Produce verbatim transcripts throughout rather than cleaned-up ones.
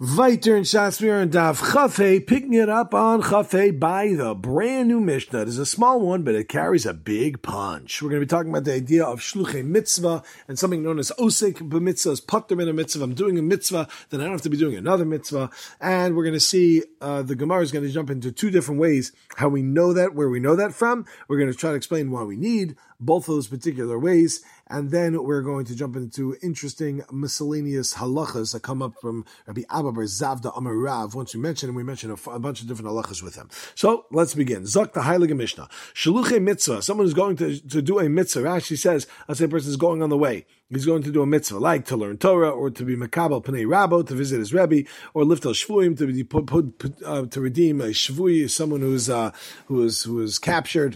Weiter in Shasmir and Dav Chafei, picking it up on Chafei by the brand new Mishnah. It is a small one, but it carries a big punch. We're going to be talking about the idea of Shluchei Mitzvah and something known as Osek b'mitzvah, as Pater min a mitzvah. I'm doing a mitzvah, then I don't have to be doing another mitzvah. And we're going to see, uh, the Gemara is going to jump into two different ways how we know that, where we know that from. We're going to try to explain why we need both of those particular ways. And then we're going to jump into interesting miscellaneous halachas that come up from Rabbi Abba bar Zavda Amar Rav. Once we mentioned him, we mentioned a, a bunch of different halachas with him. So let's begin. Zok the Heilige Mishnah. Shaluchei mitzvah. Someone who's going to, to do a mitzvah. Rashi says, let's say a person is going on the way. He's going to do a mitzvah, like to learn Torah, or to be Makabel Pnei Rabo, to visit his Rebbe, or lift al Shvuim, to be put, put, put, uh, to redeem a Shvui, someone who's uh, who is who is captured.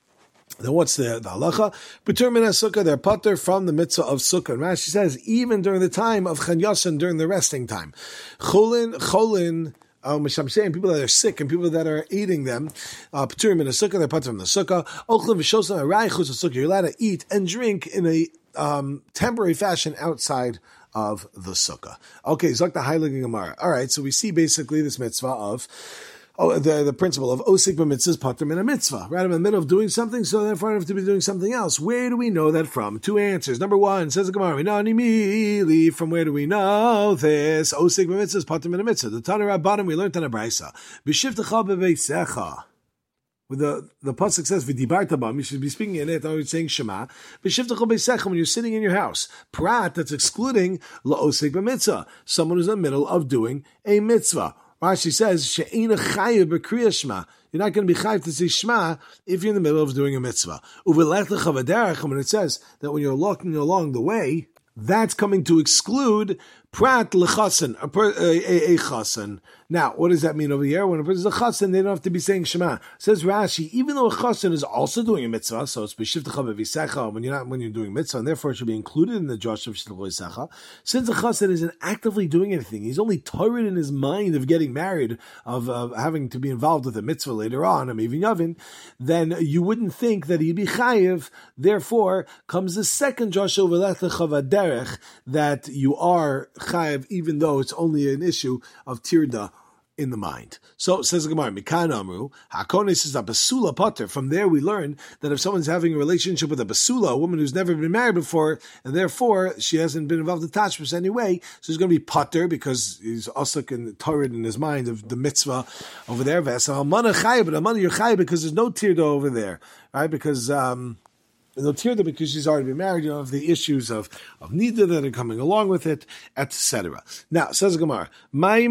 Then what's the, the halacha? Patur min sukkah, they're patur from the mitzvah of sukkah. And Rashi says, even during the time of Chan Yasin, during the resting time. Cholin, cholin, Um, which I'm saying, people that are sick and people that are eating them, uh, patur min sukkah, they're patur from the sukkah. Ochlin v'shosan araychus sukkah, you're allowed to eat and drink in a um, temporary fashion outside of the sukkah. Okay, Zok the Heilige Gemara. All right, so we see basically this mitzvah of Oh, the, the principle of osik b'mitzvah pater min a mitzvah. Right in the middle of doing something, so therefore I have to be doing something else. Where do we know that from? Two answers. Number one, says the Gemara, we know immediately. From where do we know this? Osik b'mitzvah pater min a mitzvah. The Tana Rabbanim, we learned on a brayso. B'shivtecha b'veisecha. With the the pasuk says v'dibarta bam, you should be speaking in it. Always saying Shema. B'shivtecha b'veisecha, when you're sitting in your house. Prat, that's excluding la'osik b'mitzvah, someone who's in the middle of doing a mitzvah. Rashi says, She'ena chayev b'kriyas shema. You're not going to be chayev to say shema if you're in the middle of doing a mitzvah. Uvelech lecha v'derech, when it says that when you're walking along the way, that's coming to exclude prat lechasen, a, a, a chasen. Now, what does that mean over here? When a person is a chasen, they don't have to be saying Shema. Says Rashi, even though a chasen is also doing a mitzvah, so it's b'shivtecha b'visecha, when you're not when you're doing mitzvah, and therefore it should be included in the Josh of shivtecha b'visecha. Since a chasen isn't actively doing anything, he's only torrid in his mind of getting married, of uh, having to be involved with a mitzvah later on, or maybe yavin, then you wouldn't think that he'd be chayiv. Therefore, comes the second Josh over lecha v'derech, that you are chayiv, even though it's only an issue of tirda in the mind. So says the Gemara, Mikan Amru, Hakonis is a basula pater. From there we learn that if someone's having a relationship with a basula, a woman who's never been married before, and therefore she hasn't been involved in tashbis anyway, so he's going to be pater because he's asuk and torrid in his mind of the mitzvah over there. So Almana Chayib, but Almana you're Chayib because there's no tirda over there, right? Because um no tirda because she's already been married. You don't have the issues of, of nida that are coming along with it, et cetera. Now, says Gemara, my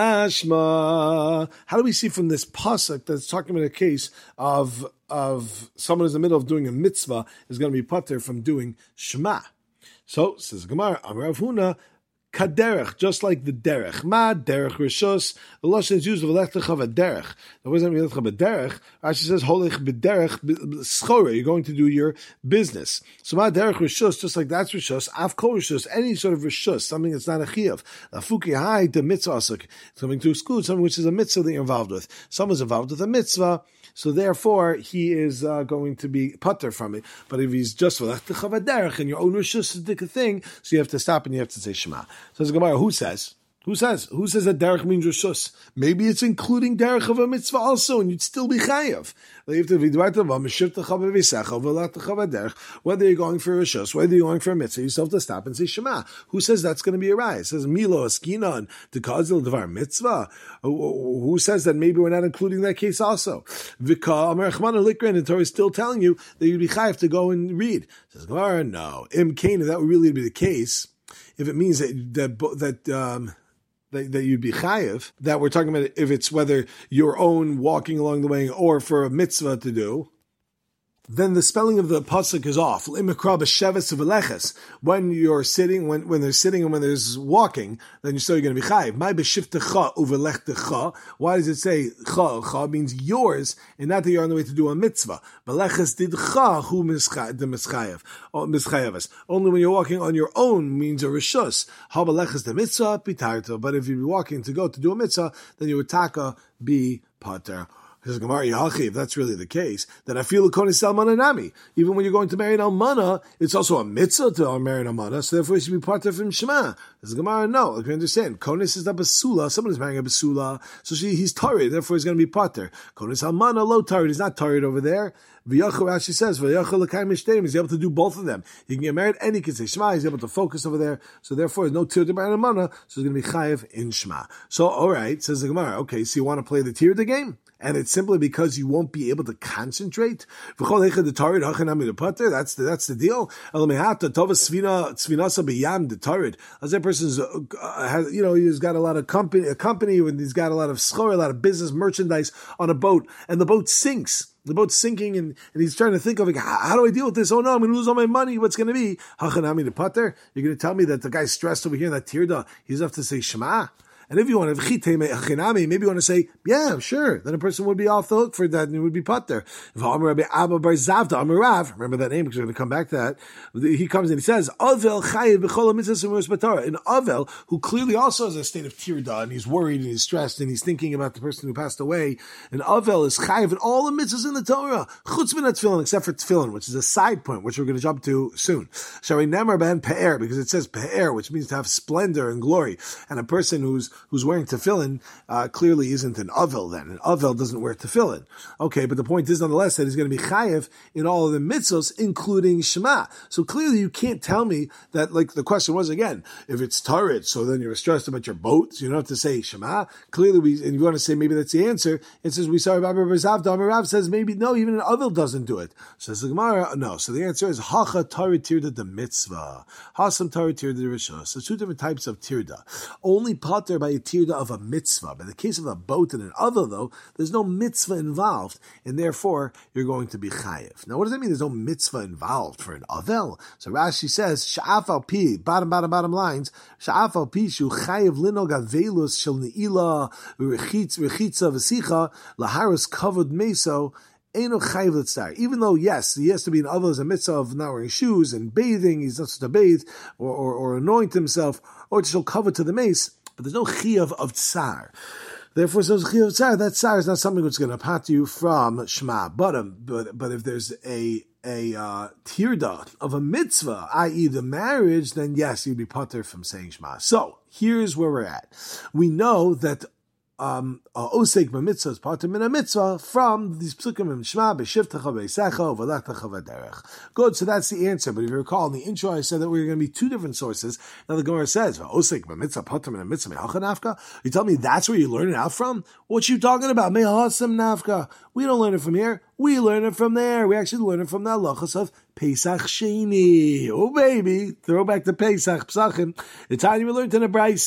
mashma. How do we see from this pasuk that's talking about a case of of someone who's in the middle of doing a mitzvah is going to be pater from doing shema? So, says Gemara, Amar Rav Huna, kaderech, just like the derech. Ma derech rishos. The lashon is used of lecha v'derech. That wasn't lecha v'derech. Rashi says holich b'derech schora. You're going to do your business. So ma derech rishos, just like that's rishos. Av kol rishos, any sort of rishos, something that's not a chiyuv. Lafuki hai the mitzvah asuk, something to exclude something which is a mitzvah that you're involved with. Someone's involved with a mitzvah, so therefore he is uh, going to be pater from it. But if he's just lecha v'derech and your own rishos is a thing, so you have to stop and you have to say shema. Says the Gemara, who says? Who says? Who says that derech means rishus? Maybe it's including derech of a mitzvah also, and you'd still be chayav. Whether you're going for a rishus, whether you're going for a mitzvah, you still have to stop and say shema. Who says that's going to be a rai? It says milo askinan to kazil devar mitzvah. Who says that maybe we're not including that case also? Vika amar chmana likrin, the Torah is still telling you that you'd be chayav to go and read. Says Gemara, no. Im kain, if that would really be the case, if it means that that that um, that, that you'd be chayiv, that we're talking about if it's whether your own walking along the way or for a mitzvah to do, then the spelling of the pasuk is off. When you're sitting, when, when they're sitting and when there's walking, then you're still going to be chayiv. Why does it say cha? Cha means yours, and not that you're on the way to do a mitzvah. Beleches did cha hu the mischayev. Only when you're walking on your own means a rishus. Ha beleches the mitzvah pitarto. But if you're walking to go to do a mitzvah, then you would taka be pater Says Gemara, Yachi, if that's really the case, then I feel konis almana nami. Even when you're going to marry an almana, it's also a mitzvah to marry an almana, so therefore it should be part of from Shema. Says Gemara, no, like we understand, konis is a basula, someone is marrying a basula, so she, he's tarid, therefore he's going to be pater. Konis almana, low tarid, he's not tarid over there. V'yachal, Rashi says, v'yachal l'kayim mishteirim, he's able to do both of them. He can get married and he can say Shema, he's able to focus over there, so therefore there's no tir to marry an almana, so he's going to be chayev in Shema. So, alright, says the Gemara, okay, so you want to play the tir the game? And it's simply because you won't be able to concentrate. That's the that's the deal. As that person's uh, has, you know, he's got a lot of company, a company, and he's got a lot of schor, a lot of business merchandise on a boat, and the boat sinks. The boat's sinking, and, and he's trying to think of, like, how, how do I deal with this? Oh no, I'm going to lose all my money. What's going to be? You're going to tell me that the guy's stressed over here in that tirda. He's have to say Shema. And if you want to, maybe you want to say, yeah, sure, then a person would be off the hook for that and it would be pater. Remember that name because we're going to come back to that. He comes and he says, Avel chayiv b'chol mitzvos u'mitzvos b'Torah. And Avel, who clearly also has a state of tirda and he's worried and he's stressed and he's thinking about the person who passed away. And Avel is chayiv in all the mitzvahs in the Torah, chutz min tefillin, except for tefillin, which is a side point, which we're going to jump to soon. Shari nemar ben pe'er, because it says pe'er, which means to have splendor and glory. And a person who's who's wearing tefillin uh, clearly isn't an avel then. An avel doesn't wear tefillin. Okay, but the point is nonetheless that he's going to be chayev in all of the mitzvos, including Shema. So clearly you can't tell me that, like the question was again, if it's tarid, so then you're stressed about your boat, so you don't have to say Shema. Clearly, we, and you want to say maybe that's the answer, it says we saw Rabbi Zav, Amar Rav says maybe no, even an avel doesn't do it. Says the Gemara, no. So the answer is hacha tarid tirda the mitzvah, hasam tarid tirda the rishon. So two different types of tirda. Only pater by a tirda of a mitzvah. But in the case of a boat and an avel, though, there's no mitzvah involved, and therefore you're going to be chayiv. Now, what does that mean? There's no mitzvah involved for an avel. So Rashi says, sha'af al pi, bottom, bottom, bottom lines, sha'af al pi shu chayiv linog avelus shel ne'ilah rechitza v'sicha laharos kavod meso. Even though, yes, he has to be an avel as a mitzvah of not wearing shoes and bathing, he's not supposed to bathe or, or, or anoint himself or to show cover to the mace, but there's no chiyuv of tsar. Therefore, so chiyuv of tsar, that tsar is not something that's going to pat you from Shema. But, um, but, but if there's a a uh, tirda of a mitzvah, that is the marriage, then yes, you'd be pater from saying Shema. So, here's where we're at. We know that Um, osek b'mitzvah is part of min mitzvah from these psukim in Shema b'shivtecha b'yisecha u'v'lechtecha v'derech. Good, so that's the answer. But if you recall in the intro, I said that we were going to be two different sources. Now the Gemara says osek b'mitzvah part of min mitzvah me'alcha nafka. You tell me that's where you learn it out from? What you talking about? Me'hasam nafka. We don't learn it from here. We learn it from there. We actually learn it from the halachas of Pesach Sheni. Oh baby, throw back to Pesach Pesachim. The time we learned in the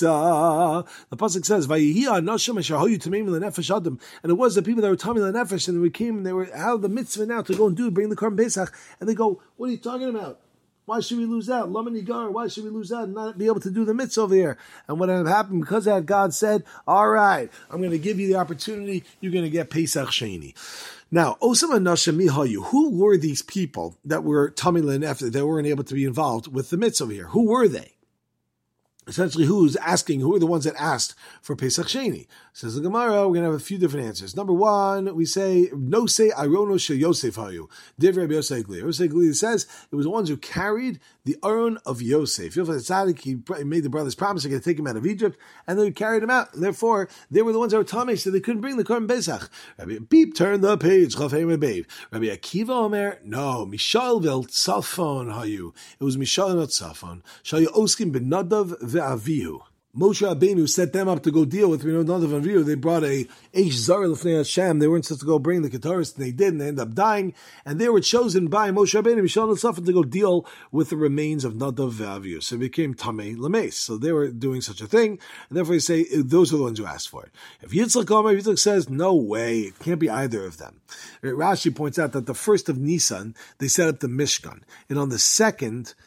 Brisa, the pasuk says, "Vayihi anashim asher hayu tamim lenefesh adam," and it was the people that were tamim lenefesh, and we came and they were out of the mitzvah now to go and do bring the korban Pesach, and they go, "What are you talking about? Why should we lose out? Lamani gar, why should we lose out and not be able to do the mitzvah over here?" And what had happened, because that God said, all right, I'm going to give you the opportunity, you're going to get Pesach Sheni. Now, Osam Anashim Mihayu, who were these people that were Tamil and Nefesh, that weren't able to be involved with the mitzvah over here? Who were they? Essentially, who's asking, who are the ones that asked for Pesach Sheni? Says the Gemara, we're going to have a few different answers. Number one, we say, no say, Arono she Yosef hayu. Div Rabbi Yosef Gli. Yosef Gli says, it was the ones who carried the Aron of Yosef. Yosef Tzaddik, he made the brothers promise they're going to take him out of Egypt, and they carried him out. And therefore, they were the ones that were Tamei, so they couldn't bring the Korban Pesach. Rabbi Beep, turn the page. Rabbi Akiva Omer, no, Mishal vel Tzafon hayu. It was Mishal not Tzafon. Shayu Oskim ben Nadav ve'avihu. Moshe Rabbeinu set them up to go deal with, we know, Nadav and Avihu. They brought a Eish Zar L'fnei Hashem. They weren't supposed to go bring the Keteris, and they did, and they ended up dying. And they were chosen by Moshe Rabbeinu, Mishal and Safan, to go deal with the remains of Nadav ve'avihu. So it became Tamei Lameis. So they were doing such a thing, and therefore you say, those are the ones who asked for it. If Yitzchak Omer, Yitzchak says, no way, it can't be either of them. Rashi points out that the first of Nisan, they set up the Mishkan. And on the second,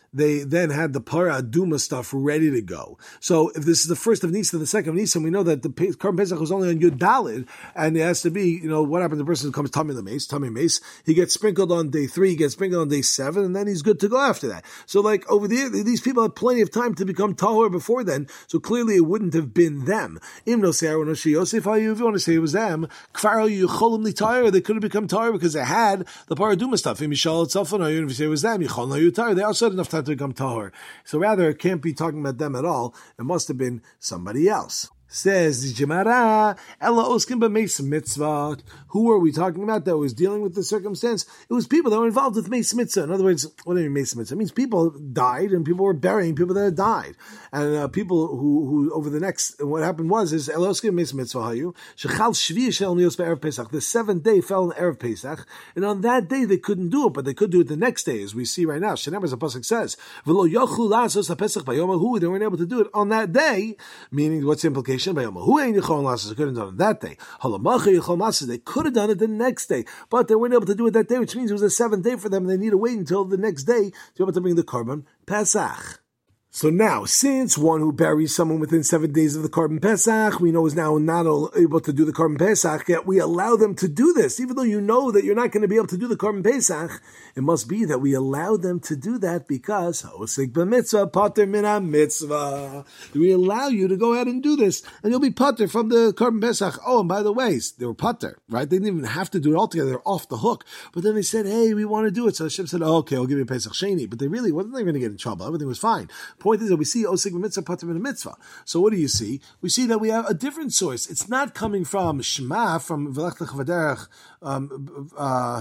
they then had the Para Aduma stuff ready to go. So if this is the first of Nisan, the second of Nisan, we know that the Korban Pesach was only on Yud Dalid, and it has to be, you know, what happens to the person who comes Tummy the Mace, Tummy Mace, he gets sprinkled on day three, he gets sprinkled on day seven, and then he's good to go after that. So like over there, these people had plenty of time to become Tahor before then, so clearly it wouldn't have been them. Im no Seir, no Shi Yosef, if you want to say it was them, Kfar Yucholim Li Tahor, they could have become Tahor because they had the Para Aduma stuff. Im Yishal itself, no, if you say it was them, Yichol no Yutar, they also had enough time to become Tahor. So rather, it can't be talking about them at all. It must have been somebody else. Says the Gemara, Ella Oskin b'Meis Mitzvah. Who are we talking about that was dealing with the circumstance? It was people that were involved with Meis Mitzvah. In other words, what do you mean Meis Mitzvah? It means people died and people were burying people that had died. And uh, people who, who over the next, what happened was, is Ella Oskin b'Meis Mitzvah hayu, Shechal Shvi Shel Nios b'Erev Pesach. The seventh day fell on Erev Pesach, and on that day they couldn't do it, but they could do it the next day, as we see right now. Shenemar, as the pasuk says, V'lo yochlu la'asos ha'Pesach b'yom hahu. They weren't able to do it on that day, meaning what's the implication? By Who ain't Yichol Lasses? They couldn't have done it that day. Halamacha Yichol Lasses. They could have done it the next day, but they weren't able to do it that day, which means it was the seventh day for them. And they need to wait until the next day to be able to bring the Korban Pesach. So now, since one who buries someone within seven days of the Korban Pesach, we know is now not able to do the Korban Pesach, yet we allow them to do this. Even though you know that you're not going to be able to do the Korban Pesach, it must be that we allow them to do that because Osik b'mitzvah, pater min ha-mitzvah. We allow you to go ahead and do this, and you'll be pater from the Korban Pesach. Oh, and by the way, they were pater, right? They didn't even have to do it all together. They're off the hook. But then they said, hey, we want to do it. So Hashem said, oh, okay, I'll give you a Pesach Sheni. But they really wasn't going to get in trouble. Everything was fine. Point is that we see Osik b'mitzvah, pater min ha-mitzvah. So what do you see? We see that we have a different source. It's not coming from Shema, from V'lech lech v'derech, um, uh,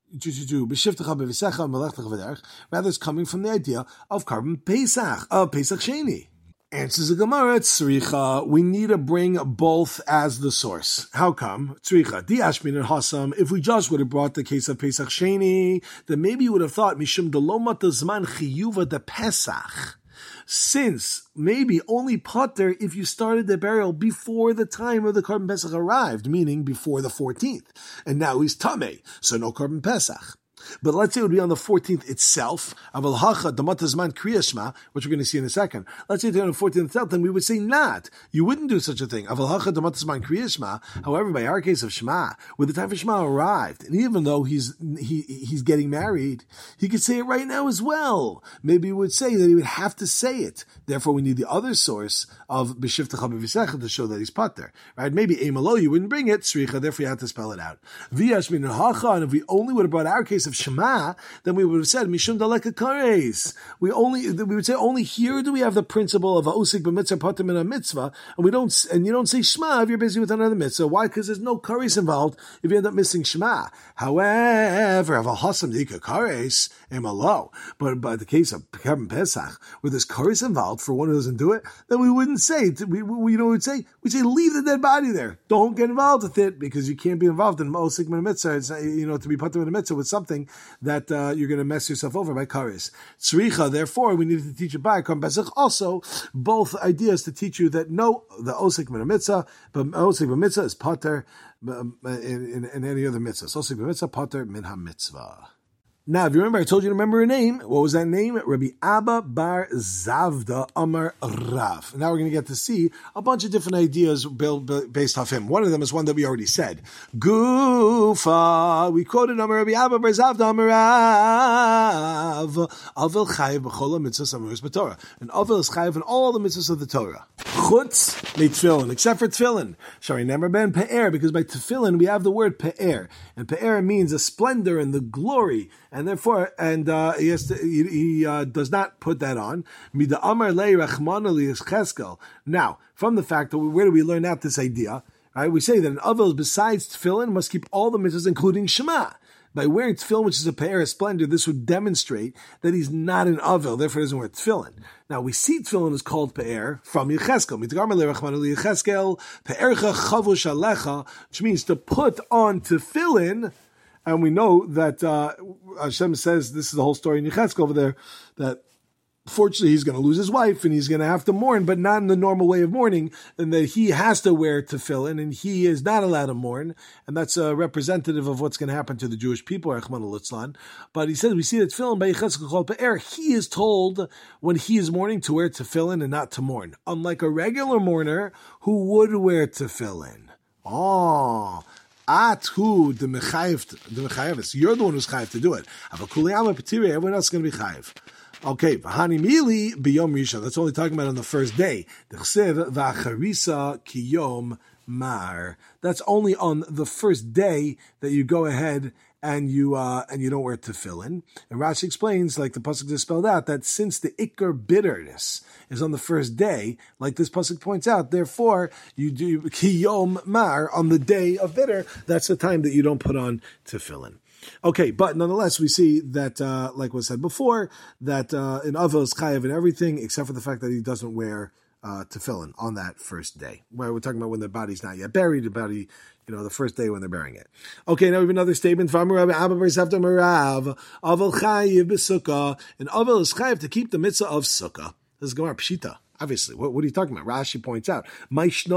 rather it's coming from the idea of Korban Pesach, of Pesach Sheni. Answers the Gemara, Tzricha, we need to bring both as the source. How come? Tzricha, Di Ashmin and Hassam, if we just would have brought the case of Pesach Sheni, then maybe you would have thought, Mishum Dolomat Zman Chiyuva de Pesach. Since maybe only pater if you started the burial before the time of the Korban Pesach arrived, meaning before the fourteenth. And now he's Tameh, so no Korban Pesach. But let's say it would be on the fourteenth itself, Aval Hacha Damatazman Kriyashma, which we're going to see in a second. Let's say it's on the fourteenth itself, then we would say not. You wouldn't do such a thing. Aval Hacha Damatazman Kriyashma. However, by our case of Shema, when the time for Shema arrived, and even though he's he he's getting married, he could say it right now as well. Maybe he would say that he would have to say it. Therefore, we need the other source of B'Shivtecha B'Visecha to show that he's pater. Right? Maybe Eimalo, you wouldn't bring it, Sricha, therefore you have to spell it out. V'Yashmin Hacha, and if we only would have brought our case of Shema, then we would have said Mishum Daleka Kares. We only we would say only here do we have the principle of Osik b'mitzvah pater min ha-mitzvah, and we don't and you don't say Shema if you're busy with another mitzvah. Why? Because there's no kares involved if you end up missing Shema. However, if a hasam dika kares emalo, but by the case of Korban Pesach, where there's kares involved for one who doesn't do it, then we wouldn't say we, we you know we'd say we'd say leave the dead body there. Don't get involved with it because you can't be involved in Osik min ha-mitzvah. It's, you know, to be pater min ha-mitzvah with something that uh, you're going to mess yourself over by kares. Tzricha, therefore, we needed to teach it by Korban Pesach. Also, both ideas to teach you that no, the osik min mitzvah, but osik min mitzvah is pater in, in, in any other mitzvah. So osik min mitzvah, pater min ha mitzvah. Now, if you remember, I told you to remember a name. What was that name? Rabbi Abba Bar Zavda Amar Rav. Now we're going to get to see a bunch of different ideas based off him. One of them is one that we already said. Gufa. We quoted Amar Rabbi Abba Bar Zavda Amar Rav. Avel chayiv b'chol mitzvahs amuris b'Torah. And Avel is chayiv in all the mitzvahs of the Torah. Chutz mitzvillin, except for tefillin. Shari never ben pe'er, because by tefillin we have the word pe'er. And pe'er means the splendor and the glory. And therefore, and uh, he, has to, he, he uh, does not put that on. Mida amar lei rachmana li Yecheskel. Now, from the fact that we, where do we learn out this idea? Right, we say that an avel besides tefillin must keep all the mitzvahs, including Shema. By wearing tefillin, which is a pe'er, a splendor, this would demonstrate that he's not an avel, therefore he doesn't wear tefillin. Now, we see tefillin is called pe'er from Yecheskel. Mitgar malei rachmana li Yecheskel, pe'ercha chavush alecha, which means to put on tefillin. And we know that uh, Hashem says, this is the whole story in Yecheskel over there, that Fortunately, he's going to lose his wife and he's going to have to mourn, but not in the normal way of mourning, and that he has to wear tefillin and he is not allowed to mourn. And that's a representative of what's going to happen to the Jewish people, Rachmana litzlan. But he says, we see that tefillin by Yechezkel Kol Pe'er, he is told when he is mourning to wear tefillin and not to mourn. Unlike a regular mourner who would wear tefillin. Oh, At who the mechayev, the mechayevis. You're the one who's chayev to do it. Everyone else is going to be chayev. Okay, v'hani mili b'yom rishon. That's only talking about on the first day. D'chsev v'acharisa kiyom mar. That's only on the first day that you go ahead and you uh, and you don't wear tefillin. And Rashi explains, like the pasuk just spelled out, that since the ikar bitterness is on the first day, like this pasuk points out, therefore you do kiyom mar on the day of bitter. That's the time that you don't put on tefillin. Okay, but nonetheless, we see that, uh, like was said before, that uh, in Avos is chayav in everything except for the fact that he doesn't wear uh, tefillin on that first day. Where we're talking about when the body's not yet buried, the body, you know, the first day when they're burying it. Okay, now we have another statement. And Aval is chayav to keep the mitzvah of sukkah. This is Gemara Pshita. Obviously, what, what are you talking about? Rashi points out, what is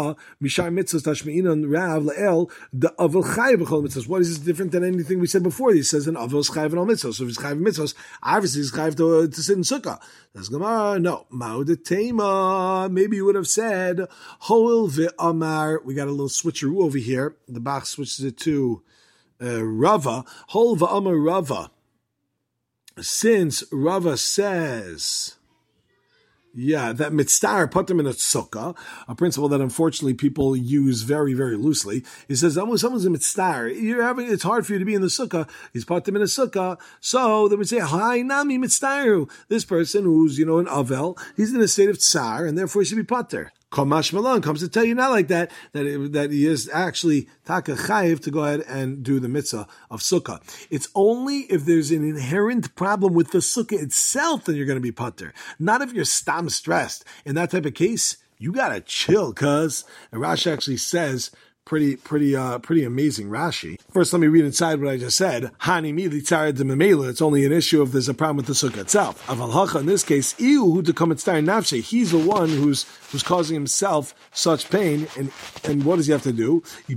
this different than anything we said before? He says an avos chayav and all mitzvahs. So if he's chayav and mitzvahs, obviously he's chayav to, uh, to sit in sukkah. Says Gemara, no. Ma'odetema. Maybe you would have said, Hoil ve'amar. We got a little switcheroo over here. The Bach switches it to uh, Rava. Hoil ve'amar Rava. Since Rava says... Yeah, that mitzvah put them in a sukkah, a principle that unfortunately people use very, very loosely. He says, someone's a mitzvah. You're having, it's hard for you to be in the sukkah. He's put them in a sukkah. So they would say, hi, nami mitzvah. This person who's, you know, an avel, he's in a state of tsar, and therefore he should be pater. Kamash Malon comes to tell you not like that, that it, that he is actually taka chayiv to go ahead and do the mitzvah of sukkah. It's only if there's an inherent problem with the sukkah itself that you're going to be pater. Not if you're stam stressed. In that type of case, you gotta chill, cuz. And Rashi actually says, Pretty, pretty, uh, pretty amazing Rashi. First, let me read inside what I just said. Hani mili tzara de memela. It's only an issue if there's a problem with the sukkah itself. Aval hacha, in this case, iu hu to come tzara nafshe. He's the one who's who's causing himself such pain. And and what does he have to do? He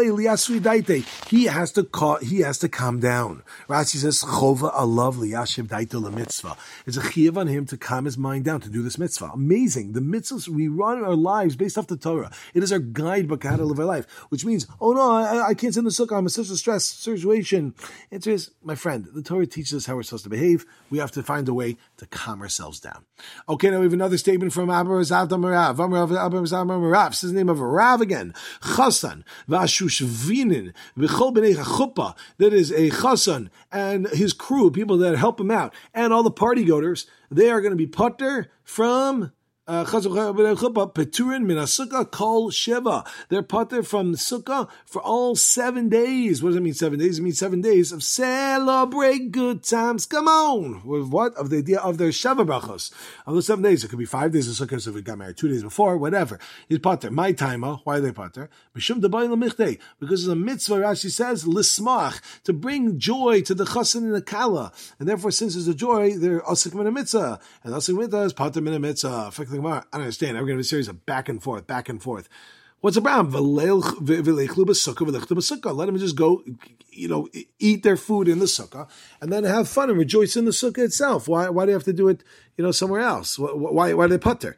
has to call, he has to calm down. Rashi says chova alav liyashiv daita lemitzvah. It's a chiyuv on him to calm his mind down to do this mitzvah. Amazing. The mitzvahs, we run our lives based off the Torah. It is our guidebook how to live our life. Which means, oh no, I, I can't sit in the sukkah, I'm in such a stressed situation. Answer is, my friend, the Torah teaches us how we're supposed to behave. We have to find a way to calm ourselves down. Okay, now we have another statement from Abba Razav Marav. Abba Razav Marav says the name of Rav again. Chasan, Vashushvinin, V'chol b'nei chuppah. That is a chasan and his crew, people that help him out, and all the party goers, they are going to be pater from... Peturin min sukkah kol sheva. They're pater from the sukkah for all seven days. What does it mean, seven days? It means seven days of celebrate good times. Come on. With what? Of the idea of their sheva brachos. Of the seven days. It could be five days of sukkah, so if we got married two days before, whatever. He's pater. My timer. Why are they pater? Because it's a mitzvah, Rashi says, lismach, to bring joy to the chasan and the kala. And therefore, since there's a joy, they're asik min a mitzvah. And asik mitzvah is pater min a mitzvah. I don't understand. I'm going to have a series of back and forth, back and forth. What's the problem? Let them just go, you know, eat their food in the sukkah and then have fun and rejoice in the sukkah itself. Why? Why do they have to do it, you know, somewhere else? Why? Why do they pater?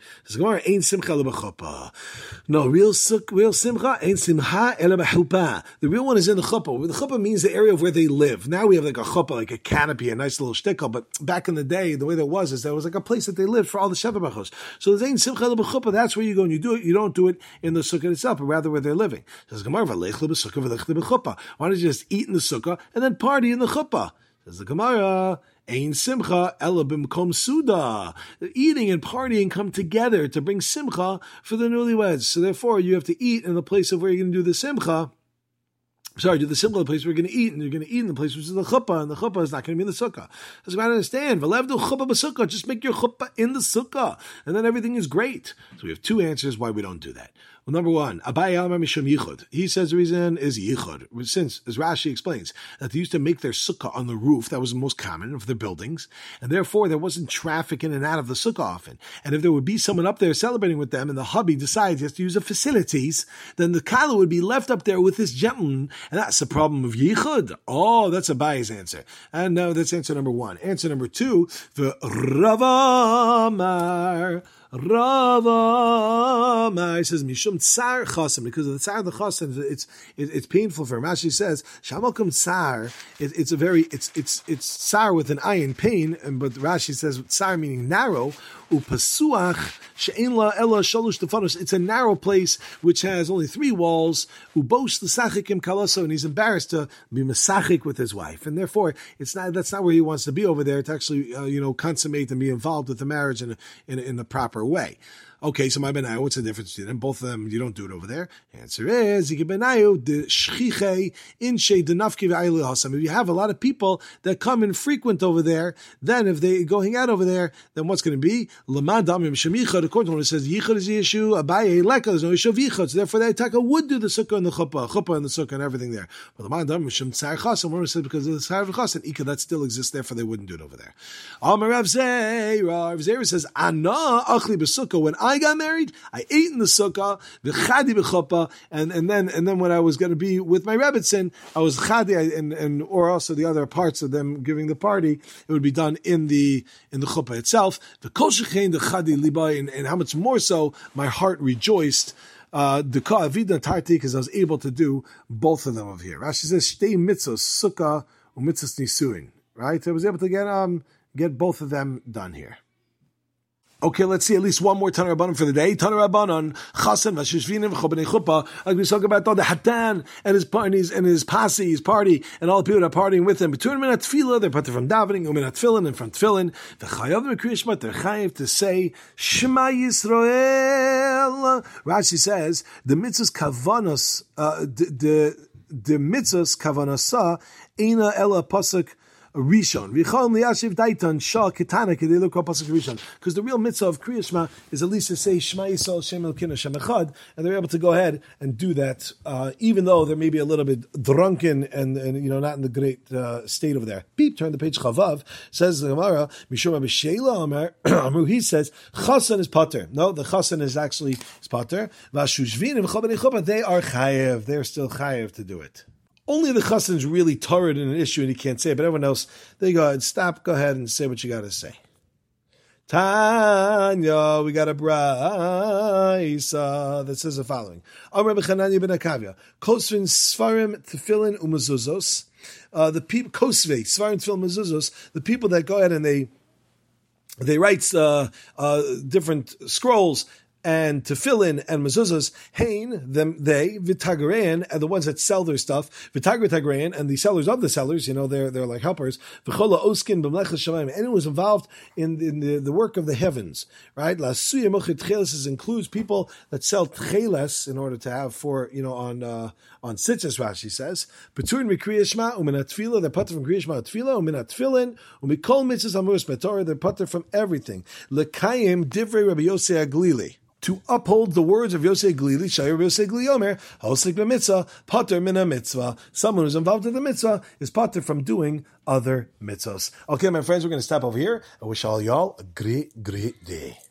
No, real sukkah, real simcha ain't simcha ela b'chuppah. The real one is in the chuppah. The chuppah means the area of where they live. Now we have like a chuppah, like a canopy, a nice little shtickle. But back in the day, the way there was is there was like a place that they lived for all the sheva brachos. So there's ain't simcha ela b'chuppah. That's where you go and you do it. You don't do it in the sukkah itself, but rather where they're living. Says Gemara, why don't you just eat in the sukkah and then party in the chuppah? Says the Gemara, Ein simcha ela b'mkom suda. Eating and partying come together to bring simcha for the newlyweds. So therefore, you have to eat in the place of where you're going to do the simcha. Sorry, do the simcha the place where you're going to eat, and you're going to eat in the place which is the chuppah, and the chuppah is not going to be in the sukkah. Doesn't matter to understand. V'levdu chuppah b'sukkah. Just make your chuppah in the sukkah, and then everything is great. So we have two answers why we don't do that. Well, number one, Abaye Amar Mishum Yichud. He says the reason is Yichud. Since, as Rashi explains, that they used to make their sukkah on the roof, that was the most common of their buildings, and therefore there wasn't traffic in and out of the sukkah often. And if there would be someone up there celebrating with them, and the hubby decides he has to use the facilities, then the kala would be left up there with this gentleman, and that's the problem of Yichud. Oh, that's Abaye's answer. And now that's answer number one. Answer number two, the Rav Amar. Rava, he says Mishum Tsar Chasim, because of the Tsar of the Chasim, it's it, it's painful for him. Rashi says Shamalkum Tsar. It, it's a very it's it's it's Tsar with an ayin, pain, and but Rashi says Tsar meaning narrow. Upasuach she'en la ella shalosh tefanos. It's a narrow place which has only three walls. Ubos l'sachikim kalaso, and he's embarrassed to be mesachik with his wife, and therefore it's not that's not where he wants to be over there to actually uh, you know consummate and be involved with the marriage in a, in a, in the proper way. Okay, so my benayu, what's the difference between them? Both of them, you don't do it over there. Answer is, benayu the shchiche inshe denafki v'ayli hasam. If you have a lot of people that come in frequent over there, then if they go hang out over there, then what's going to be? Lamad damim shemichad. According to when it says yichad is the issue, Abaye leka, there's no issue of yichad. So therefore, the Taka would do the sukkah and the chuppah, chuppah and the sukkah and everything there. But lamad damim shem tzar chasam. When it says because of the tzar chasam, ika that still exists, therefore they wouldn't do it over there. Amar Rav Zeira, Rav Zeira says ana achli b'sukkah. When I got married, I ate in the sukkah, v'chadi b'chuppah, and and then and then when I was going to be with my Rebbetzin, I was chadi, and and or also the other parts of them giving the party, it would be done in the in the chuppah itself. The kol shechein the chadi liba, and how much more so my heart rejoiced. Uh, the ka'avida tarti, because I was able to do both of them over here. Rashi says shtei mitzvos sukkah u'mitzvos nisuin. Right, I was able to get um get both of them done here. Okay, let's see at least one more Tanur Rabbanon for the day. Tanur Rabbanon, Chasen, Vashishvinim, Chobnei Chuppah. Like we talk about all the Hatan and his parties and his posse, his party, and all the people that are partying with him. Between minat tefillah, they're parting from davening, uminat tefillin, and from tefillin. The Chayav Kriyishmat, they're chayav to say Shema Yisrael. Rashi says the mitzvahs kavanos, uh, the the the mitzvahs kavanasa ina ela pasuk Rishon. Vichon liyashiv daitan shah ketana kedei lo kol pasuk Rishon. Because the real mitzvah of Kriya Shema is at least to say Shema Yisrael Shem Elokeinu Hashem Echad, and they're able to go ahead and do that, uh, even though they're maybe a little bit drunken and, and you know not in the great uh, state over there. Beep, turn the page. Chavav says the Gemara Mishum Rabbi Sheila Amar Amru. He says Chasan is pater. No, the Chasan is actually is pater. Vashushvin and Chobnei Chuppah, they are chayev. They're still chayev to do it. Only the chassan is really torrid in an issue and he can't say it, but everyone else, they go ahead, stop, go ahead and say what you got to say. Tanya, we got a braysa that says the following. Amar b'Chananya ben Akavia, Kosvin Sfarim Tefillin Umazuzos, uh, the people, Kosvei, Sfarim Tefillin Umazuzos, the people that go ahead and they, they write uh, uh, different scrolls, and tefillin and mezuzahs, hein, them, they, v'tagrein, and the ones that sell their stuff, v'tagre tagrein, and the sellers of the sellers, you know, they're, they're like helpers, v'chola oskin b'mlechas shamayim, anyone who's involved in, in the, the work of the heavens, right? La'suya mochid tcheles includes people that sell tcheles in order to have for, you know, on, uh, on sitzes, Rashi says, Peturin mikriya shma, uminat tefillah, they're putter from kriya shma tefillah, uminat tefillin, umikol mitzvahs amuris betorah, they're putter from everything. L'kayim divrei Rabbi Yosei Aglili, to uphold the words of Yosei Glili, Shayir Yosei Glili Omer, Hosik b'mitzvah, pater min mitzvah. Someone who's involved in the mitzvah is pater from doing other mitzvahs. Okay, my friends, we're going to stop over here. I wish all y'all a great, great day.